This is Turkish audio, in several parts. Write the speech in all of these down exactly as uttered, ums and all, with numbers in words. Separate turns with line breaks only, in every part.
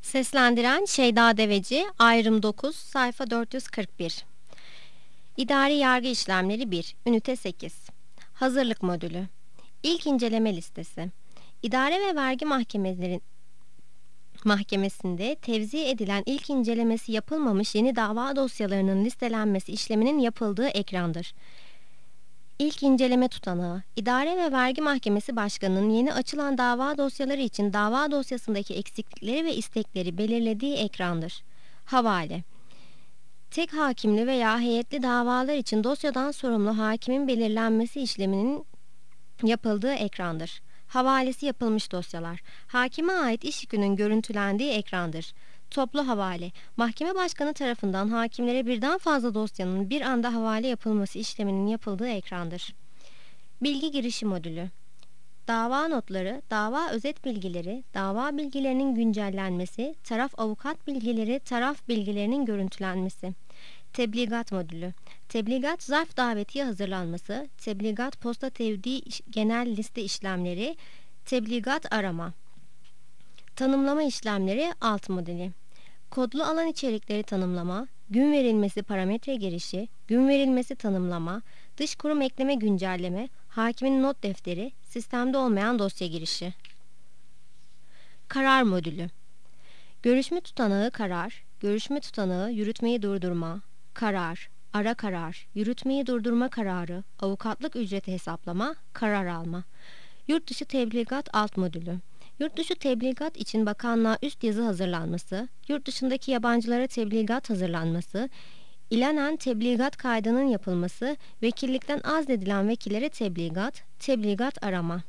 Seslendiren Şeyda Deveci, ayrım dokuz, sayfa dört yüz kırk bir. İdari Yargı İşlemleri bir, Ünite sekiz. Hazırlık Modülü. İlk inceleme listesi. İdare ve Vergi Mahkemelerin Mahkemesinde tevzi edilen ilk incelemesi yapılmamış yeni dava dosyalarının listelenmesi işleminin yapıldığı ekrandır. İlk inceleme tutanağı, İdare ve Vergi Mahkemesi Başkanı'nın yeni açılan dava dosyaları için dava dosyasındaki eksiklikleri ve istekleri belirlediği ekrandır. Havale. Tek hakimli veya heyetli davalar için dosyadan sorumlu hakimin belirlenmesi işleminin yapıldığı ekrandır. Havalesi yapılmış dosyalar. Hakime ait iş yükünün görüntülendiği ekrandır. Toplu havale. Mahkeme başkanı tarafından hakimlere birden fazla dosyanın bir anda havale yapılması işleminin yapıldığı ekrandır. Bilgi girişi modülü. Dava notları, dava özet bilgileri, dava bilgilerinin güncellenmesi, taraf avukat bilgileri, taraf bilgilerinin görüntülenmesi. Tebligat modülü. Tebligat zarf davetiye hazırlanması, tebligat posta tevdi genel liste işlemleri, tebligat arama. Tanımlama işlemleri alt modeli. Kodlu alan içerikleri tanımlama, gün verilmesi parametre girişi, gün verilmesi tanımlama, dış kurum ekleme güncelleme, hakimin not defteri, sistemde olmayan dosya girişi. Karar modülü. Görüşme tutanağı karar, görüşme tutanağı yürütmeyi durdurma, karar, ara karar, yürütmeyi durdurma kararı, avukatlık ücreti hesaplama, karar alma. Yurt dışı tebligat alt modülü. Yurt dışı tebligat için bakanlığa üst yazı hazırlanması, yurt dışındaki yabancılara tebligat hazırlanması, ilanen tebligat kaydının yapılması, vekillikten azledilen vekillere tebligat, tebligat arama.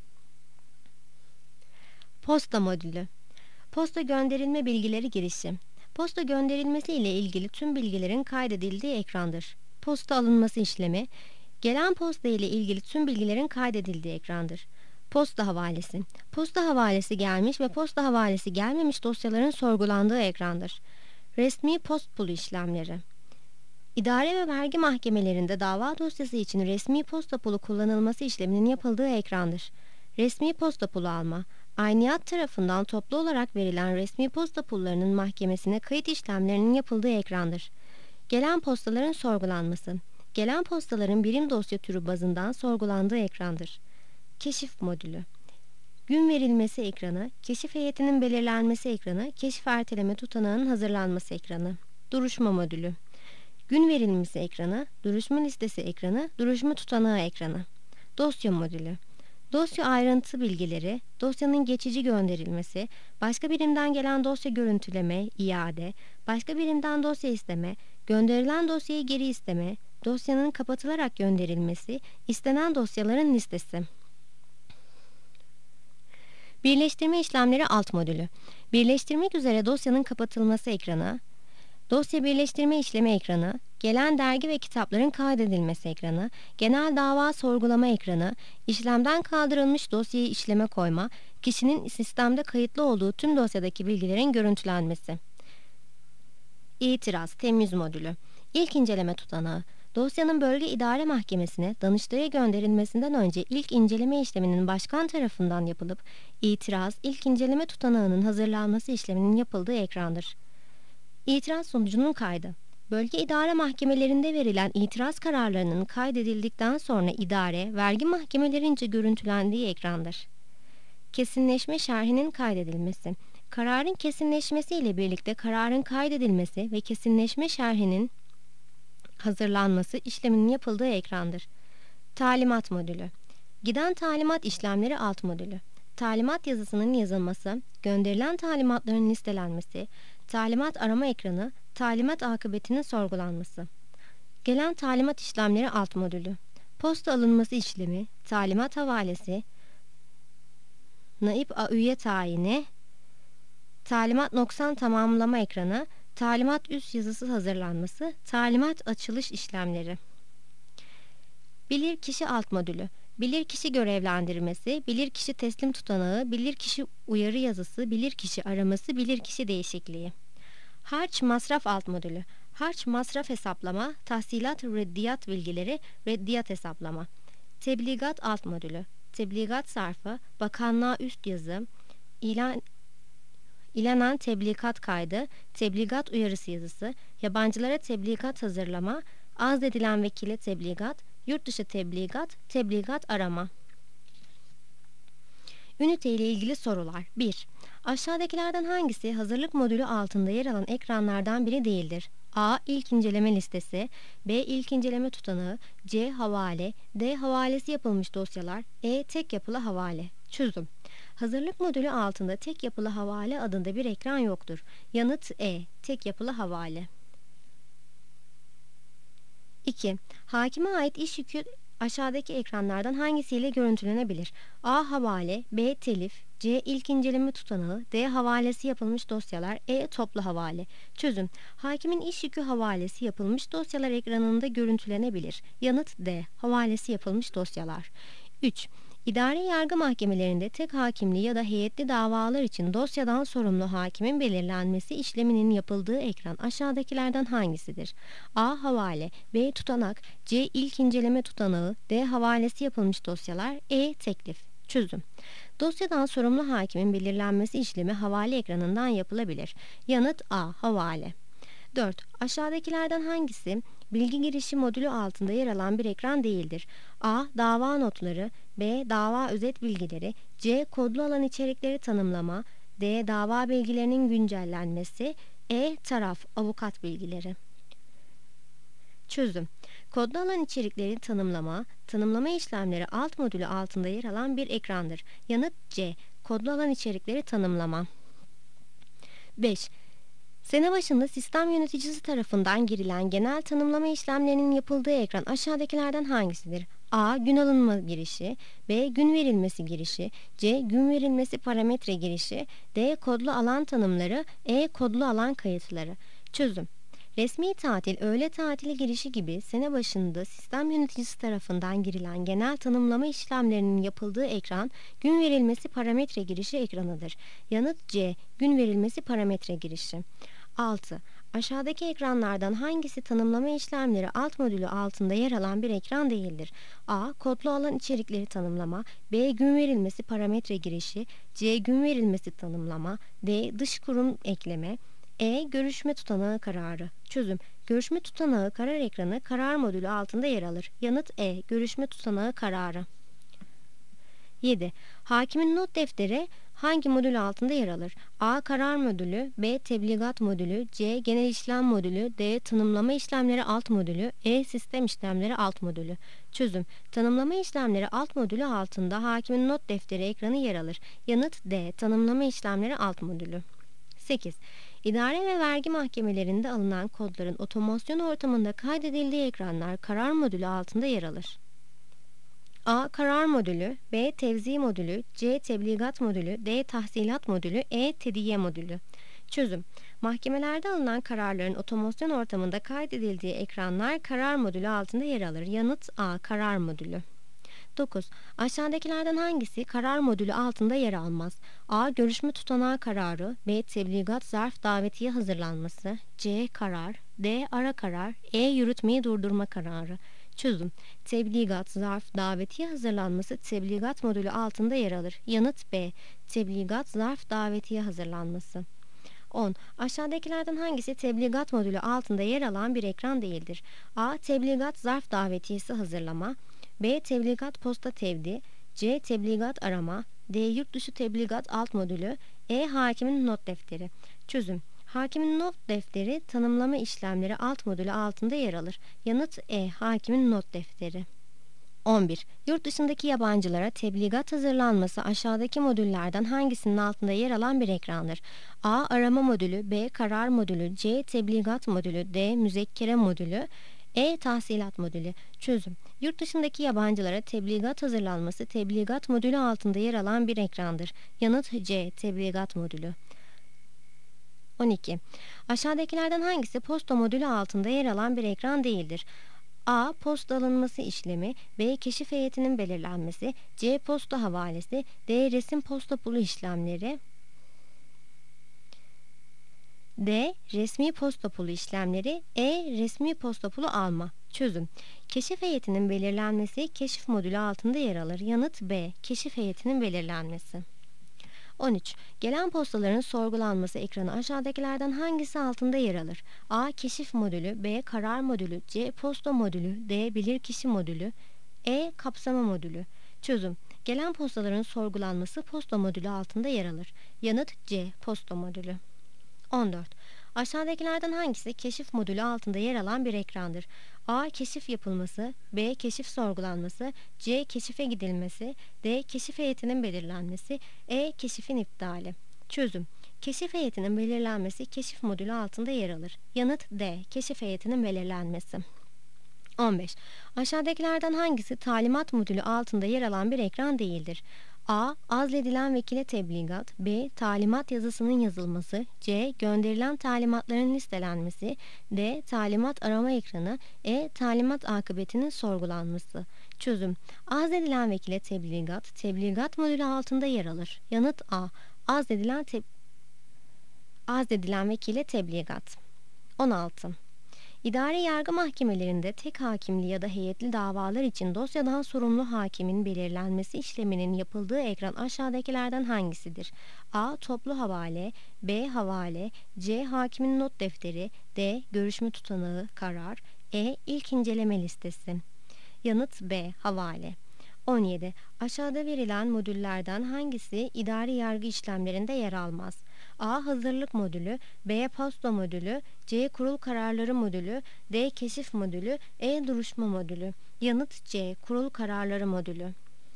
Posta modülü. Posta gönderilme bilgileri girişi. Posta gönderilmesi ile ilgili tüm bilgilerin kaydedildiği ekrandır. Posta alınması işlemi, gelen posta ile ilgili tüm bilgilerin kaydedildiği ekrandır. Posta havalesi. Posta havalesi gelmiş ve posta havalesi gelmemiş dosyaların sorgulandığı ekrandır. Resmi post pulu işlemleri. İdare ve vergi mahkemelerinde dava dosyası için resmi posta pulu kullanılması işleminin yapıldığı ekrandır. Resmi posta pulu alma. Ayniyat tarafından toplu olarak verilen resmi posta pullarının mahkemesine kayıt işlemlerinin yapıldığı ekrandır. Gelen postaların sorgulanması. Gelen postaların birim dosya türü bazından sorgulandığı ekrandır. Keşif modülü. Gün verilmesi ekranı, keşif heyetinin belirlenmesi ekranı, keşif erteleme tutanağının hazırlanması ekranı. Duruşma modülü. Gün verilmesi ekranı, duruşma listesi ekranı, duruşma tutanağı ekranı. Dosya modülü. Dosya ayrıntı bilgileri, dosyanın geçici gönderilmesi, başka birimden gelen dosya görüntüleme, iade, başka birimden dosya isteme, gönderilen dosyayı geri isteme, dosyanın kapatılarak gönderilmesi, istenen dosyaların listesi. Birleştirme işlemleri alt modülü. Birleştirmek üzere dosyanın kapatılması ekranı, dosya birleştirme işlemi ekranı, gelen dergi ve kitapların kaydedilmesi ekranı, genel dava sorgulama ekranı, işlemden kaldırılmış dosyayı işleme koyma, kişinin sistemde kayıtlı olduğu tüm dosyadaki bilgilerin görüntülenmesi. İtiraz, temyiz modülü. İlk inceleme tutanağı. Dosyanın bölge idare mahkemesine Danıştay'a gönderilmesinden önce ilk inceleme işleminin başkan tarafından yapılıp, itiraz, ilk inceleme tutanağının hazırlanması işleminin yapıldığı ekrandır. İtiraz sonucunun kaydı. Bölge idare mahkemelerinde verilen itiraz kararlarının kaydedildikten sonra idare, vergi mahkemelerince görüntülendiği ekrandır. Kesinleşme şerhinin kaydedilmesi. Kararın kesinleşmesiyle birlikte kararın kaydedilmesi ve kesinleşme şerhinin hazırlanması işleminin yapıldığı ekrandır. Talimat modülü. Giden talimat işlemleri alt modülü. Talimat yazısının yazılması, gönderilen talimatların listelenmesi, talimat arama ekranı, talimat akıbetinin sorgulanması. Gelen talimat işlemleri alt modülü. Posta alınması işlemi, talimat havalesi, naip üye tayini, talimat noksan tamamlama ekranı, talimat üst yazısı hazırlanması, talimat açılış işlemleri. Bilirkişi alt modülü. Bilirkişi görevlendirmesi, bilirkişi teslim tutanağı, bilirkişi uyarı yazısı, bilirkişi araması, bilirkişi değişikliği. Harç masraf alt modülü. Harç masraf hesaplama, tahsilat reddiyat bilgileri, reddiyat hesaplama. Tebligat alt modülü. Tebligat sarfı, bakanlığa üst yazı, ilan İlenen tebligat kaydı, tebligat uyarısı yazısı, yabancılara tebligat hazırlama, azledilen vekile tebligat, yurt dışı tebligat, tebligat arama. Ünite ile ilgili sorular. bir. Aşağıdakilerden hangisi hazırlık modülü altında yer alan ekranlardan biri değildir? A. İlk inceleme listesi, B. İlk inceleme tutanağı, C. Havale, D. Havalesi yapılmış dosyalar, E. Tek yapılı havale. Çözüm. Hazırlık modülü altında tek yapılı havale adında bir ekran yoktur. Yanıt E. Tek yapılı havale. iki. Hakime ait iş yükü aşağıdaki ekranlardan hangisiyle görüntülenebilir? A. Havale, B. Telif, C. İlk inceleme tutanağı, D. Havalesi yapılmış dosyalar, E. Toplu havale. Çözüm. Hakimin iş yükü havalesi yapılmış dosyalar ekranında görüntülenebilir. Yanıt D. Havalesi yapılmış dosyalar. üç. İdari yargı mahkemelerinde tek hakimli ya da heyetli davalar için dosyadan sorumlu hakimin belirlenmesi işleminin yapıldığı ekran aşağıdakilerden hangisidir? A. Havale, B. Tutanak, C. İlk inceleme tutanağı, D. Havalesi yapılmış dosyalar, E. Teklif. Çözüm. Dosyadan sorumlu hakimin belirlenmesi işlemi havale ekranından yapılabilir. Yanıt A. Havale. dört. Aşağıdakilerden hangisi bilgi girişi modülü altında yer alan bir ekran değildir? A. Dava notları, B. Dava özet bilgileri, C. Kodlu alan içerikleri tanımlama, D. Dava bilgilerinin güncellenmesi, E. Taraf, avukat bilgileri. Çözüm. Kodlu alan içerikleri tanımlama, tanımlama işlemleri alt modülü altında yer alan bir ekrandır. Yanıt C. Kodlu alan içerikleri tanımlama. beş. Sene başında sistem yöneticisi tarafından girilen genel tanımlama işlemlerinin yapıldığı ekran aşağıdakilerden hangisidir? A. Gün alınma girişi, B. Gün verilmesi girişi, C. Gün verilmesi parametre girişi, D. Kodlu alan tanımları, E. Kodlu alan kayıtları. Çözüm. Resmi tatil, öğle tatili girişi gibi sene başında sistem yöneticisi tarafından girilen genel tanımlama işlemlerinin yapıldığı ekran, gün verilmesi parametre girişi ekranıdır. Yanıt C. Gün verilmesi parametre girişi. altı. Aşağıdaki ekranlardan hangisi tanımlama işlemleri alt modülü altında yer alan bir ekran değildir? A. Kodlu alan içerikleri tanımlama, B. Gün verilmesi parametre girişi, C. Gün verilmesi tanımlama, D. Dış kurum ekleme, E. Görüşme tutanağı kararı. Çözüm. Görüşme tutanağı karar ekranı karar modülü altında yer alır. Yanıt E. Görüşme tutanağı kararı. yedi. Hakimin not defteri hangi modül altında yer alır? A. Karar modülü, B. Tebligat modülü, C. Genel işlem modülü, D. Tanımlama işlemleri alt modülü, E. Sistem işlemleri alt modülü. Çözüm. Tanımlama işlemleri alt modülü altında hakimin not defteri ekranı yer alır. Yanıt D. Tanımlama işlemleri alt modülü. sekiz. İdare ve vergi mahkemelerinde alınan kodların otomasyon ortamında kaydedildiği ekranlar karar modülü altında yer alır. A. Karar modülü, B. Tevzi modülü, C. Tebligat modülü, D. Tahsilat modülü, E. Tediye modülü. Çözüm. Mahkemelerde alınan kararların otomasyon ortamında kaydedildiği ekranlar karar modülü altında yer alır. Yanıt A. Karar modülü. dokuz. Aşağıdakilerden hangisi karar modülü altında yer almaz? A. Görüşme tutanağı kararı, B. Tebligat zarf davetiye hazırlanması, C. Karar, D. Ara karar, E. Yürütmeyi durdurma kararı. Çözüm. Tebligat zarf davetiye hazırlanması tebligat modülü altında yer alır. Yanıt B. Tebligat zarf davetiye hazırlanması. on. Aşağıdakilerden hangisi tebligat modülü altında yer alan bir ekran değildir? A. Tebligat zarf davetiyesi hazırlama, B. Tebligat posta tevdi, C. Tebligat arama, D. Yurt dışı tebligat alt modülü, E. Hakimin not defteri. Çözüm. Hakimin not defteri tanımlama işlemleri alt modülü altında yer alır. Yanıt E. Hakimin not defteri. on bir. Yurt dışındaki yabancılara tebligat hazırlanması aşağıdaki modüllerden hangisinin altında yer alan bir ekrandır? A. Arama modülü, B. Karar modülü, C. Tebligat modülü, D. Müzekkere modülü, E. Tahsilat modülü. Çözüm. Yurt dışındaki yabancılara tebligat hazırlanması tebligat modülü altında yer alan bir ekrandır. Yanıt C. Tebligat modülü. on iki. Aşağıdakilerden hangisi posta modülü altında yer alan bir ekran değildir? A. Posta alınması işlemi, B. Keşif heyetinin belirlenmesi, C. Posta havalesi, D. Resim posta pulu işlemleri, D. Resmi posta pulu işlemleri, E. Resmi posta pulu alma. Çözüm. Keşif heyetinin belirlenmesi keşif modülü altında yer alır. Yanıt B. Keşif heyetinin belirlenmesi. on üç. Gelen postaların sorgulanması ekranı aşağıdakilerden hangisi altında yer alır? A. Keşif modülü, B. Karar modülü, C. Posta modülü, D. Bilirkişi modülü, E. Kapsama modülü. Çözüm. Gelen postaların sorgulanması posta modülü altında yer alır. Yanıt C. Posta modülü. on dört. Aşağıdakilerden hangisi keşif modülü altında yer alan bir ekrandır? A. Keşif yapılması, B. Keşif sorgulanması, C. Keşife gidilmesi, D. Keşif heyetinin belirlenmesi, E. Keşifin iptali. Çözüm. Keşif heyetinin belirlenmesi keşif modülü altında yer alır. Yanıt D. Keşif heyetinin belirlenmesi. on beş. Aşağıdakilerden hangisi talimat modülü altında yer alan bir ekran değildir? A. Azledilen vekile tebligat, B. Talimat yazısının yazılması, C. Gönderilen talimatların listelenmesi, D. Talimat arama ekranı, E. Talimat akıbetinin sorgulanması. Çözüm. Azledilen vekile tebligat, tebligat modülü altında yer alır. Yanıt A. Azledilen, te Azledilen vekile tebligat. on altı. İdari yargı mahkemelerinde tek hakimli ya da heyetli davalar için dosyadan sorumlu hakimin belirlenmesi işleminin yapıldığı ekran aşağıdakilerden hangisidir? A. Toplu havale, B. Havale, C. Hakimin not defteri, D. Görüşme tutanağı, karar, E. İlk inceleme listesi. Yanıt B. Havale. on yedi. Aşağıda verilen modüllerden hangisi idari yargı işlemlerinde yer almaz? A. Hazırlık modülü, B. Posta modülü, C. Kurul kararları modülü, D. Keşif modülü, E. Duruşma modülü. Yanıt C. Kurul kararları modülü.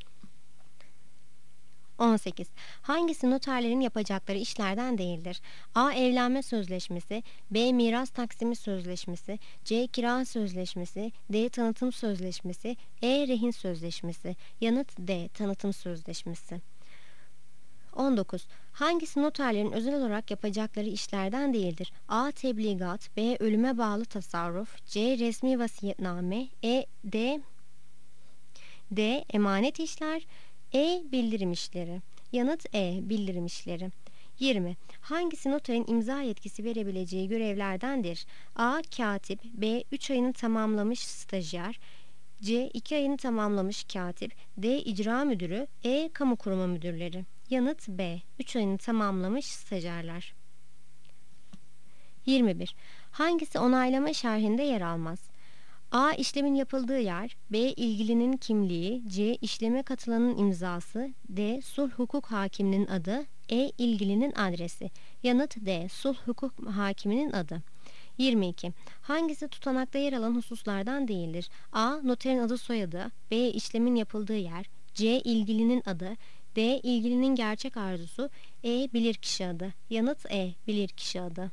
on sekiz. Hangisi noterlerin yapacakları işlerden değildir? A. Evlenme sözleşmesi, B. Miras taksimi sözleşmesi, C. Kira sözleşmesi, D. Tanıtım sözleşmesi, E. Rehin sözleşmesi. Yanıt D. Tanıtım sözleşmesi. on dokuz. Hangisi noterlerin özel olarak yapacakları işlerden değildir? A. Tebligat, B. Ölüme bağlı tasarruf, C. Resmi vasiyetname, E. D. D. Emanet işler, E. Bildirim işleri. Yanıt E. Bildirim işleri. yirmi. Hangisi noterin imza yetkisi verebileceği görevlerdendir? A. Katip, B. üç ayını tamamlamış stajyer, C. iki ayını tamamlamış katip, D. İcra müdürü, E. Kamu kurumu müdürleri. Yanıt B. üç ayını tamamlamış stajyerler. yirmi bir. Hangisi onaylama şerhinde yer almaz? A. İşlemin yapıldığı yer, B. İlgilinin kimliği, C. İşleme katılanın imzası, D. Sulh hukuk hakiminin adı, E. İlgilinin adresi. Yanıt D. Sulh hukuk hakiminin adı. yirmi iki. Hangisi tutanakta yer alan hususlardan değildir? A. Noterin adı soyadı, B. İşlemin yapıldığı yer, C. İlgilinin adı, D. İlgilinin gerçek arzusu, E. Bilirkişi adı. Yanıt E. Bilirkişi adı.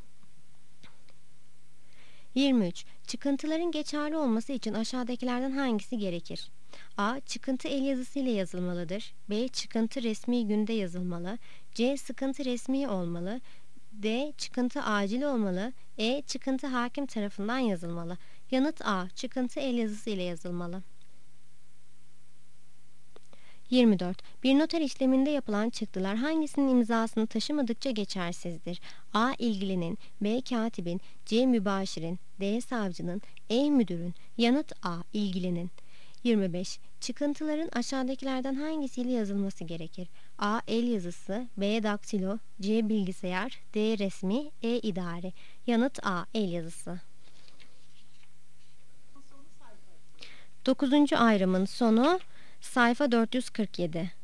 yirmi üç. Çıkıntıların geçerli olması için aşağıdakilerden hangisi gerekir? A. Çıkıntı el yazısı ile yazılmalıdır. B. Çıkıntı resmi günde yazılmalı. C. Sıkıntı resmi olmalı. D. Çıkıntı acil olmalı. E. Çıkıntı hakim tarafından yazılmalı. Yanıt A. Çıkıntı el yazısı ile yazılmalı. yirmi dört. Bir noter işleminde yapılan çıktılar hangisinin imzasını taşımadıkça geçersizdir? A. İlgilinin, B. Katibin, C. Mübaşirin, D. Savcının, E. Müdürün. Yanıt A. İlgilinin. yirmi beş. Çıkıntıların aşağıdakilerden hangisiyle yazılması gerekir? A. El yazısı, B. Daktilo, C. Bilgisayar, D. Resmi, E. idari. Yanıt A. El yazısı. dokuzuncu ayrımın sonu sayfa dört yüz kırk yedi.